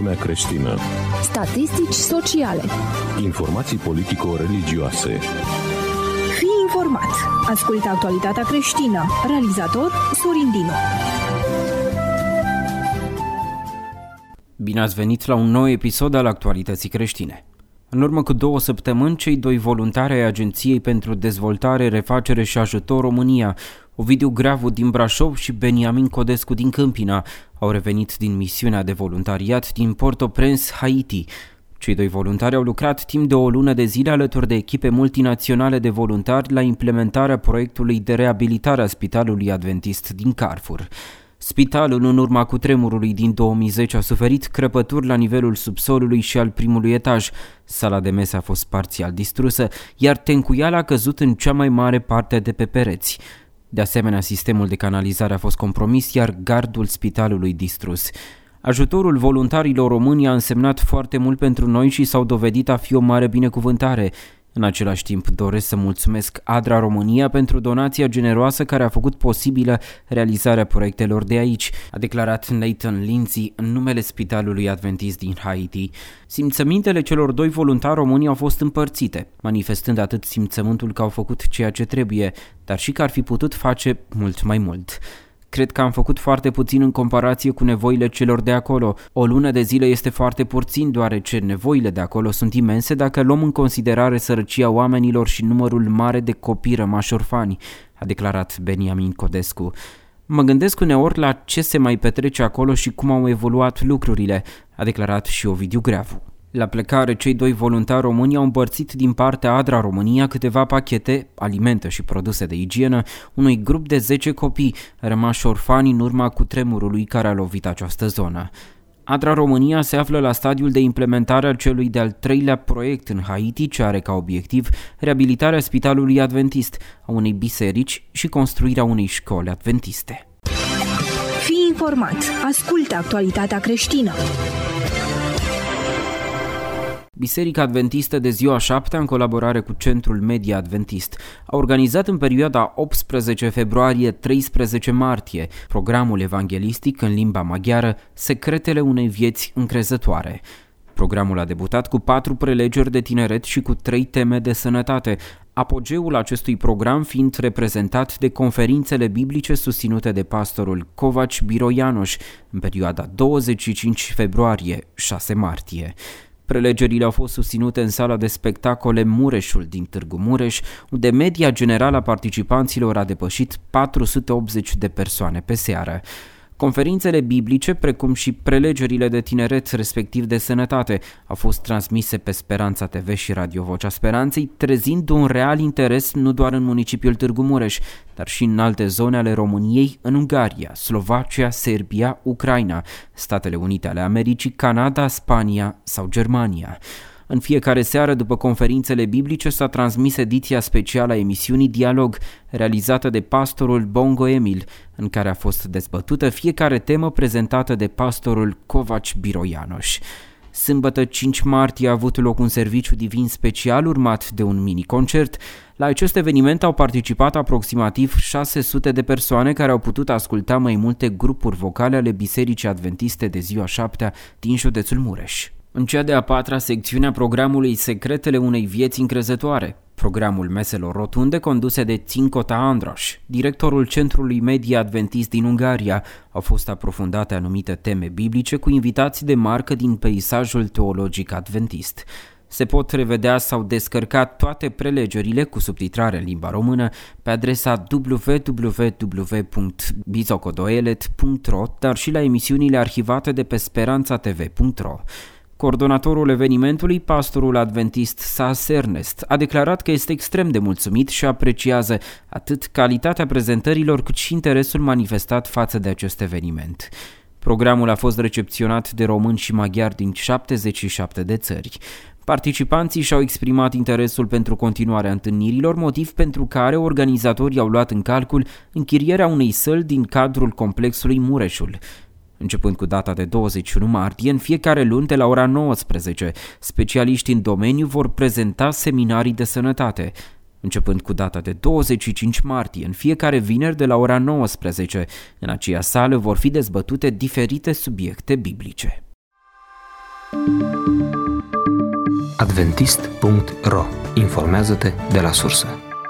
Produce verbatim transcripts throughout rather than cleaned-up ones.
lumea creștină. Statistici sociale. Informații politico-religioase. Fii informat. Ascultă actualitatea creștină. Realizator Sorin Dinu. Bine ați venit la un nou episod al Actualității creștine. În urmă cu două săptămâni, cei doi voluntari ai Agenției pentru Dezvoltare, Refacere și Ajutor România, Ovidiu Gravu din Brașov și Beniamin Codescu din Câmpina, au revenit din misiunea de voluntariat din Port-au-Prince, Haiti. Cei doi voluntari au lucrat timp de o lună de zile alături de echipe multinaționale de voluntari la implementarea proiectului de reabilitare a Spitalului Adventist din Carrefour. Spitalul, în urma cutremurului din două mii zece, a suferit crăpături la nivelul subsolului și al primului etaj. Sala de mese a fost parțial distrusă, iar tencuiala a căzut în cea mai mare parte de pe pereți. De asemenea, sistemul de canalizare a fost compromis, iar gardul spitalului distrus. Ajutorul voluntarilor români a însemnat foarte mult pentru noi și s-au dovedit a fi o mare binecuvântare. În același timp, doresc să mulțumesc ADRA România pentru donația generoasă care a făcut posibilă realizarea proiectelor de aici, a declarat Nathan Lindsay în numele Spitalului Adventist din Haiti. Simțămintele celor doi voluntari români au fost împărțite, manifestând atât simțământul că au făcut ceea ce trebuie, dar și că ar fi putut face mult mai mult. Cred că am făcut foarte puțin în comparație cu nevoile celor de acolo. O lună de zile este foarte puțin, deoarece nevoile de acolo sunt imense dacă luăm în considerare sărăcia oamenilor și numărul mare de copii rămași orfani, a declarat Beniamin Codescu. Mă gândesc uneori la ce se mai petrece acolo și cum au evoluat lucrurile, a declarat și Ovidiu Gravu. La plecare, cei doi voluntari români au împărțit din partea ADRA România câteva pachete, alimente și produse de igienă, unui grup de zece copii rămași orfani în urma cutremurului care a lovit această zonă. ADRA România se află la stadiul de implementare al celui de-al treilea proiect în Haiti, ce are ca obiectiv reabilitarea Spitalului Adventist, a unei biserici și construirea unei școli adventiste. Fii informat. Ascultă actualitatea creștină. Biserica Adventistă de Ziua șaptea, în colaborare cu Centrul Media Adventist, a organizat în perioada optsprezece februarie - treisprezece martie programul evanghelistic în limba maghiară Secretele unei vieți încrezătoare. Programul a debutat cu patru prelegeri de tineret și cu trei teme de sănătate, apogeul acestui program fiind reprezentat de conferințele biblice susținute de pastorul Covaci Biroianoș în perioada douăzeci și cinci februarie - șase martie. Prelegerile au fost susținute în sala de spectacole Mureșul din Târgu Mureș, unde media generală a participanților a depășit patru sute optzeci de persoane pe seară. Conferințele biblice, precum și prelegerile de tineret, respectiv de sănătate, au fost transmise pe Speranța T V și Radio Vocea Speranței, trezind un real interes nu doar în municipiul Târgu Mureș, dar și în alte zone ale României, în Ungaria, Slovacia, Serbia, Ucraina, Statele Unite ale Americii, Canada, Spania sau Germania. În fiecare seară, după conferințele biblice, s-a transmis ediția specială a emisiunii Dialog, realizată de pastorul Bongo Emil, în care a fost dezbătută fiecare temă prezentată de pastorul Covaci Biroianoș. Sâmbătă cinci martie a avut loc un serviciu divin special urmat de un mini-concert. La acest eveniment au participat aproximativ șase sute de persoane care au putut asculta mai multe grupuri vocale ale Bisericii Adventiste de Ziua șaptea din județul Mureș. În cea de-a patra secțiune a programului Secretele unei vieți încrezătoare, programul meselor rotunde conduse de Țincota Androș, directorul Centrului Media Adventist din Ungaria, au fost aprofundate anumite teme biblice cu invitații de marcă din peisajul teologic adventist. Se pot revedea sau descărca toate prelegerile cu subtitrare în limba română pe adresa w w w punct bizocodoelet punct ro, dar și la emisiunile arhivate de pe speranța t v punct ro. Coordonatorul evenimentului, pastorul adventist Sas Ernest, a declarat că este extrem de mulțumit și apreciază atât calitatea prezentărilor cât și interesul manifestat față de acest eveniment. Programul a fost recepționat de români și maghiari din șaptezeci și șapte de țări. Participanții și-au exprimat interesul pentru continuarea întâlnirilor, motiv pentru care organizatorii au luat în calcul închirierea unei săli din cadrul complexului Mureșul. Începând cu data de douăzeci și unu martie, în fiecare luni de la ora nouăsprezece, specialiști în domeniu vor prezenta seminarii de sănătate. Începând cu data de douăzeci și cinci martie, în fiecare vineri de la ora nouăsprezece, în aceea sală vor fi dezbătute diferite subiecte biblice. adventist punct ro. Informează-te de la sursă.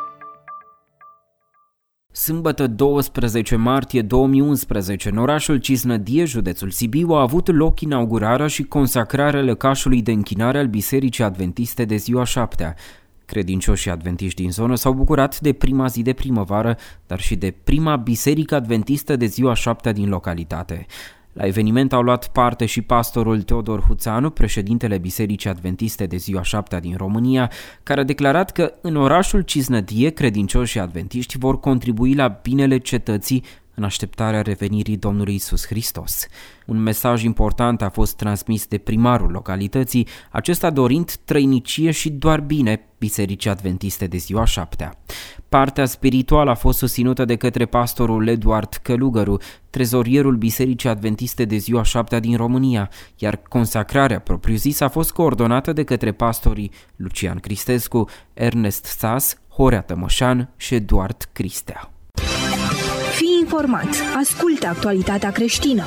Sâmbătă douăsprezece martie două mii unsprezece, în orașul Cisnădie, județul Sibiu, a avut loc inaugurarea și consacrarea lăcașului de închinare al Bisericii Adventiste de Ziua Șaptea. Credincioșii adventiști din zonă s-au bucurat de prima zi de primăvară, dar și de prima biserică adventistă de Ziua Șaptea din localitate. La eveniment au luat parte și pastorul Teodor Huțanu, președintele Bisericii Adventiste de Ziua Șaptea din România, care a declarat că în orașul Cisnădie credincioșii adventiști vor contribui la binele cetății în așteptarea revenirii Domnului Iisus Hristos. Un mesaj important a fost transmis de primarul localității, acesta dorind trăinicie și doar bine Bisericii Adventiste de Ziua Șaptea. Partea spirituală a fost susținută de către pastorul Eduard Călugăru, trezorierul Bisericii Adventiste de Ziua Șaptea din România, iar consacrarea propriu-zisă a fost coordonată de către pastorii Lucian Cristescu, Ernest Sas, Horea Tămășan și Eduard Cristea. Fii informat. Ascultă actualitatea creștină.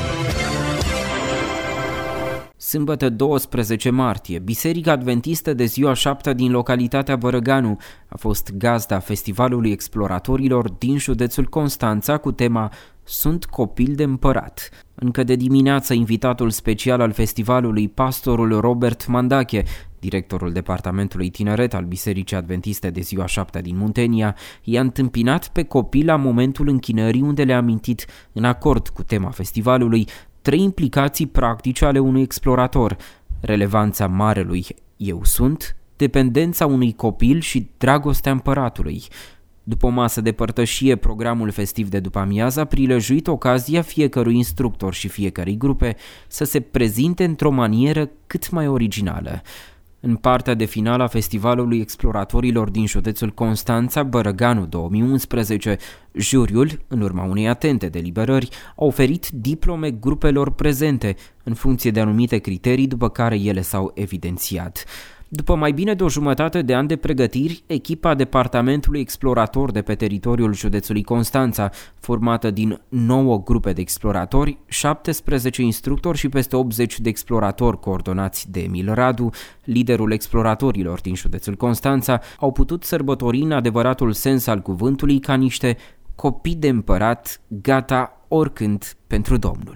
Sâmbătă douăsprezece martie, Biserica Adventistă de Ziua Șaptea din localitatea Vărăganu a fost gazda Festivalului Exploratorilor din județul Constanța cu tema Sunt copil de împărat. Încă de dimineață, invitatul special al festivalului, pastorul Robert Mandache, directorul departamentului tineret al Bisericii Adventiste de Ziua Șaptea din Muntenia, i-a întâmpinat pe copii la momentul închinării, unde le-a amintit, în acord cu tema festivalului, trei implicații practice ale unui explorator: relevanța marelui Eu Sunt, dependența unui copil și dragostea împăratului. După o masă de părtășie, programul festiv de după amiază a prilejuit ocazia fiecărui instructor și fiecărei grupe să se prezinte într-o manieră cât mai originală. În partea de finală a Festivalului Exploratorilor din județul Constanța, Bărăganu două mii unsprezece, juriul, în urma unei atente deliberări, a oferit diplome grupelor prezente, în funcție de anumite criterii după care ele s-au evidențiat. După mai bine de o jumătate de ani de pregătiri, echipa departamentului explorator de pe teritoriul județului Constanța, formată din nouă grupe de exploratori, șaptesprezece instructori și peste optzeci de exploratori coordonați de Emil Radu, liderul exploratorilor din județul Constanța, au putut sărbători în adevăratul sens al cuvântului ca niște copii de împărat, gata oricând pentru Domnul.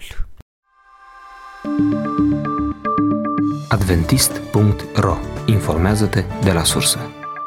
adventist punct ro. Informează-te de la sursă.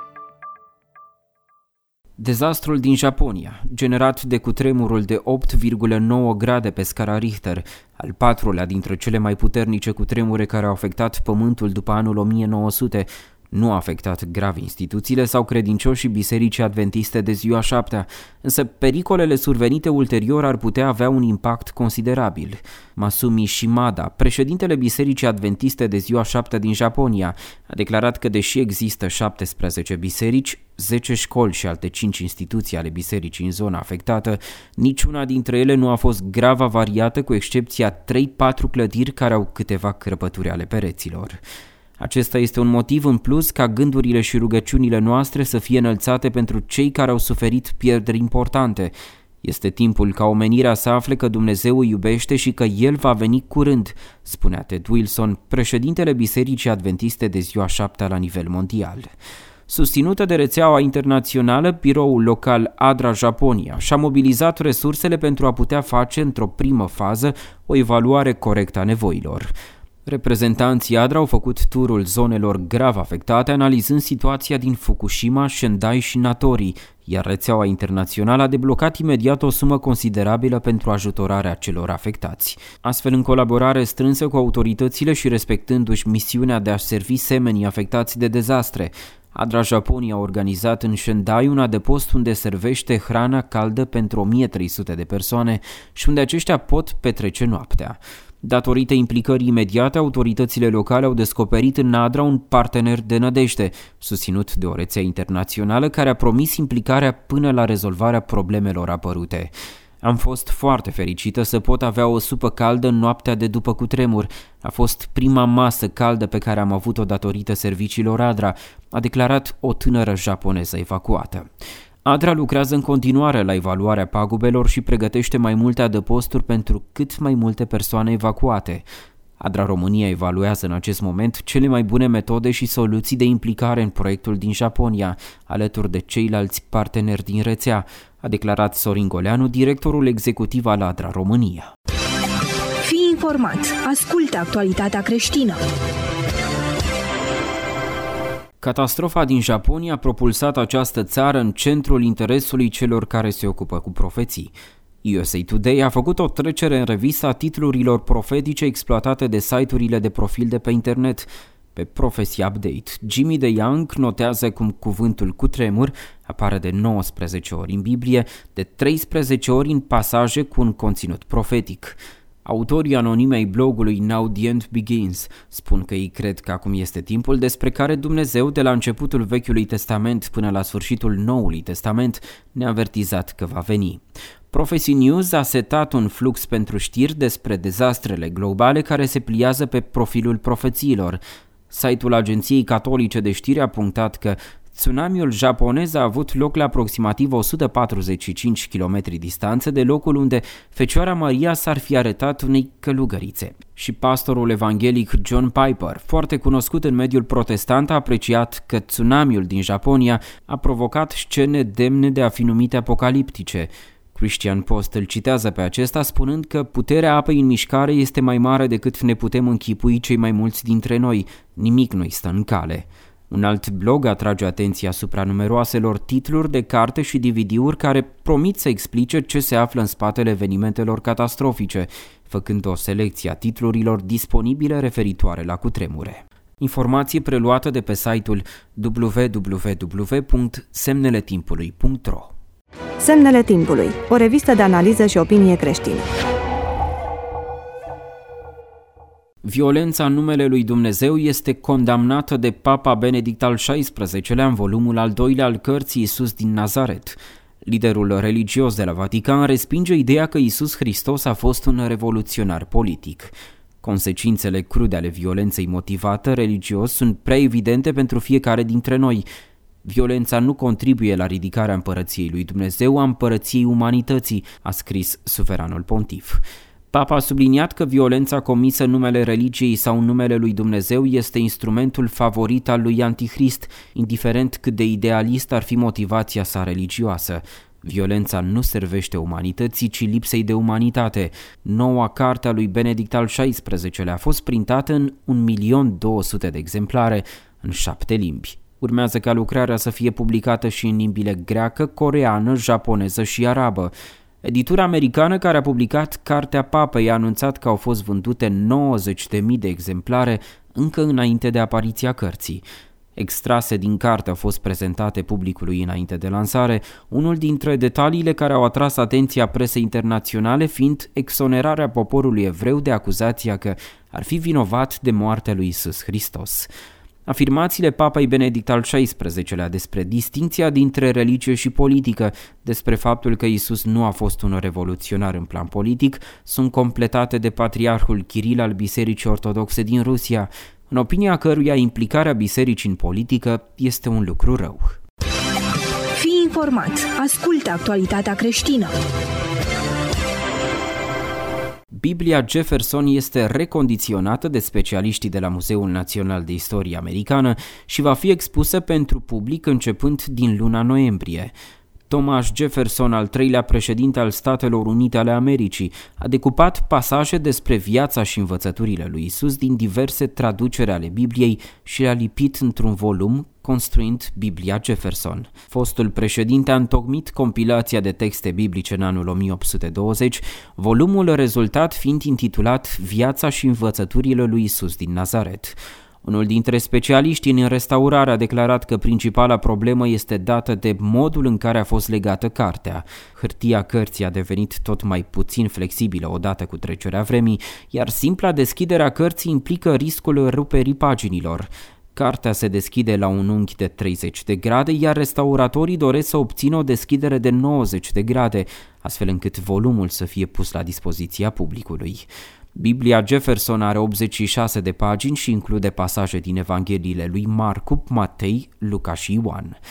Dezastrul din Japonia, generat de cutremurul de opt virgulă nouă grade pe scara Richter, al patrulea dintre cele mai puternice cutremure care au afectat pământul după anul o mie nouă sute, nu a afectat grav instituțiile sau credincioșii Bisericii Adventiste de Ziua Șaptea, însă pericolele survenite ulterior ar putea avea un impact considerabil. Masumi Shimada, președintele Bisericii Adventiste de Ziua Șaptea din Japonia, a declarat că deși există șaptesprezece biserici, zece școli și alte cinci instituții ale bisericii în zona afectată, niciuna dintre ele nu a fost grav avariată, cu excepția trei patru clădiri care au câteva crăpături ale pereților. Acesta este un motiv în plus ca gândurile și rugăciunile noastre să fie înălțate pentru cei care au suferit pierderi importante. Este timpul ca omenirea să afle că Dumnezeu îi iubește și că El va veni curând, spunea Ted Wilson, președintele Bisericii Adventiste de Ziua Șaptea la nivel mondial. Susținută de rețeaua internațională, biroul local ADRA Japonia și-a mobilizat resursele pentru a putea face, într-o primă fază, o evaluare corectă a nevoilor. Reprezentanții ADRA au făcut turul zonelor grav afectate, analizând situația din Fukushima, Sendai și Natori, iar rețeaua internațională a deblocat imediat o sumă considerabilă pentru ajutorarea celor afectați. Astfel, în colaborare strânsă cu autoritățile și respectându-și misiunea de a servi semenii afectați de dezastre, ADRA Japonia a organizat în Sendai un adăpost unde servește hrana caldă pentru o mie trei sute de persoane și unde aceștia pot petrece noaptea. Datorită implicării imediate, autoritățile locale au descoperit în ADRA un partener de nădejde, susținut de o rețea internațională care a promis implicarea până la rezolvarea problemelor apărute. Am fost foarte fericită să pot avea o supă caldă în noaptea de după cutremur. A fost prima masă caldă pe care am avut-o datorită serviciilor ADRA, a declarat o tânără japoneză evacuată. ADRA lucrează în continuare la evaluarea pagubelor și pregătește mai multe adăposturi pentru cât mai multe persoane evacuate. ADRA România evaluează în acest moment cele mai bune metode și soluții de implicare în proiectul din Japonia, alături de ceilalți parteneri din rețea, a declarat Sorin Goleanu, directorul executiv al ADRA România. Fii informat. Ascultă actualitatea creștină. Catastrofa din Japonia a propulsat această țară în centrul interesului celor care se ocupă cu profeții. U S A Today a făcut o trecere în revistă a titlurilor profetice exploatate de site-urile de profil de pe internet. Pe Prophecy Update, Jimmy DeYoung notează cum cuvântul cutremur apare de nouăsprezece ori în Biblie, de treisprezece ori în pasaje cu un conținut profetic. Autorii anonimi ai blogului Now the End Begins spun că ei cred că acum este timpul despre care Dumnezeu, de la începutul Vechiului Testament până la sfârșitul Noului Testament, ne-a avertizat că va veni. Prophecy News a setat un flux pentru știri despre dezastrele globale care se pliază pe profilul profețiilor. Site-ul Agenției Catolice de Știri a punctat că tsunamiul japonez a avut loc la aproximativ o sută patruzeci și cinci kilometri distanță de locul unde Fecioara Maria s-ar fi arătat unei călugărițe. Și pastorul evanghelic John Piper, foarte cunoscut în mediul protestant, a apreciat că tsunamiul din Japonia a provocat scene demne de a fi numite apocaliptice. Christian Post îl citează pe acesta spunând că puterea apei în mișcare este mai mare decât ne putem închipui cei mai mulți dintre noi, nimic nu-i stă în cale. Un alt blog atrage atenția asupra numeroaselor titluri de carte și D V D-uri care promit să explice ce se află în spatele evenimentelor catastrofice, făcând o selecție a titlurilor disponibile referitoare la cutremure. Informație preluată de pe site-ul w w w punct semnele timpului punct r o. Semnele timpului, o revistă de analiză și opinie creștină. Violența în numele lui Dumnezeu este condamnată de Papa Benedict al șaisprezecelea în volumul al doilea al cărții Iisus din Nazaret. Liderul religios de la Vatican respinge ideea că Iisus Hristos a fost un revoluționar politic. Consecințele crude ale violenței motivată religios sunt prea evidente pentru fiecare dintre noi. Violența nu contribuie la ridicarea împărăției lui Dumnezeu, a împărăției umanității, a scris suveranul pontif. Papa a subliniat că violența comisă în numele religiei sau în numele lui Dumnezeu este instrumentul favorit al lui Antichrist, indiferent cât de idealist ar fi motivația sa religioasă. Violența nu servește umanității, ci lipsei de umanitate. Noua carte a lui Benedict al șaisprezecelea a fost printată în un milion două sute de exemplare, în șapte limbi. Urmează ca lucrarea să fie publicată și în limbile greacă, coreeană, japoneză și arabă. Editura americană care a publicat Cartea Papei a anunțat că au fost vândute nouăzeci de mii de exemplare încă înainte de apariția cărții. Extrase din carte au fost prezentate publicului înainte de lansare, unul dintre detaliile care au atras atenția presei internaționale fiind exonerarea poporului evreu de acuzația că ar fi vinovat de moartea lui Iisus Hristos. Afirmațiile Papei Benedict al șaisprezecelea despre distincția dintre religie și politică, despre faptul că Iisus nu a fost un revoluționar în plan politic, sunt completate de patriarhul Chiril al Bisericii Ortodoxe din Rusia, în opinia căruia implicarea bisericii în politică este un lucru rău. Fii informat. Ascultă actualitatea creștină. Biblia Jefferson este recondiționată de specialiștii de la Muzeul Național de Istorie Americană și va fi expusă pentru public începând din luna noiembrie. Thomas Jefferson, al treilea președinte al Statelor Unite ale Americii, a decupat pasaje despre viața și învățăturile lui Isus din diverse traduceri ale Bibliei și le-a lipit într-un volum, construind Biblia Jefferson. Fostul președinte a întocmit compilația de texte biblice în anul o mie opt sute douăzeci, volumul rezultat fiind intitulat Viața și învățăturile lui Isus din Nazaret. Unul dintre specialiștii în restaurare a declarat că principala problemă este dată de modul în care a fost legată cartea. Hârtia cărții a devenit tot mai puțin flexibilă odată cu trecerea vremii, iar simpla deschidere a cărții implică riscul ruperii paginilor. Cartea se deschide la un unghi de treizeci de grade, iar restauratorii doresc să obțină o deschidere de nouăzeci de grade, astfel încât volumul să fie pus la dispoziția publicului. Biblia Jefferson are optzeci și șase de pagini și include pasaje din Evangheliile lui Marcu, Matei, Luca și Ioan.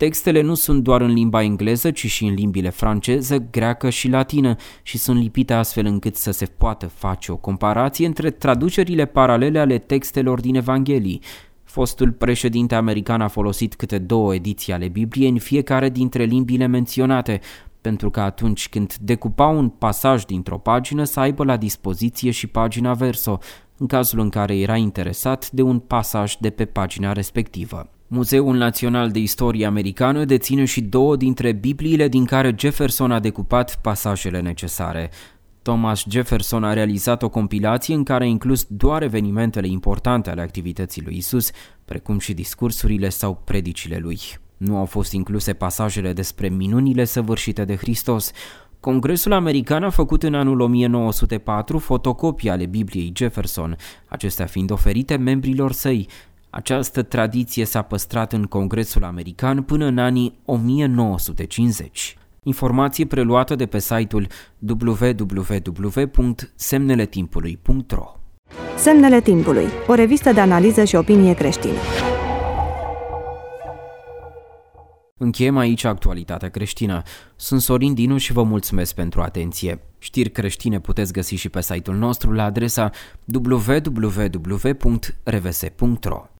Textele nu sunt doar în limba engleză, ci și în limbile franceză, greacă și latină și sunt lipite astfel încât să se poată face o comparație între traducerile paralele ale textelor din Evanghelii. Fostul președinte american a folosit câte două ediții ale Bibliei în fiecare dintre limbile menționate, pentru că atunci când decupa un pasaj dintr-o pagină să aibă la dispoziție și pagina verso, în cazul în care era interesat de un pasaj de pe pagina respectivă. Muzeul Național de Istorie Americană deține și două dintre Bibliile din care Jefferson a decupat pasajele necesare. Thomas Jefferson a realizat o compilație în care a inclus doar evenimentele importante ale activității lui Isus, precum și discursurile sau predicile lui. Nu au fost incluse pasajele despre minunile săvârșite de Hristos. Congresul American a făcut în anul o mie nouă sute patru fotocopii ale Bibliei Jefferson, acestea fiind oferite membrilor săi. Această tradiție s-a păstrat în Congresul American până în anii o mie nouă sute cincizeci. Informație preluată de pe site-ul w w w punct semnele timpului punct r o. Semnele timpului, o revistă de analiză și opinie creștină. Încheiem aici actualitatea creștină. Sunt Sorin Dinu și vă mulțumesc pentru atenție. Știri creștine puteți găsi și pe site-ul nostru la adresa w w w punct r v s punct r o.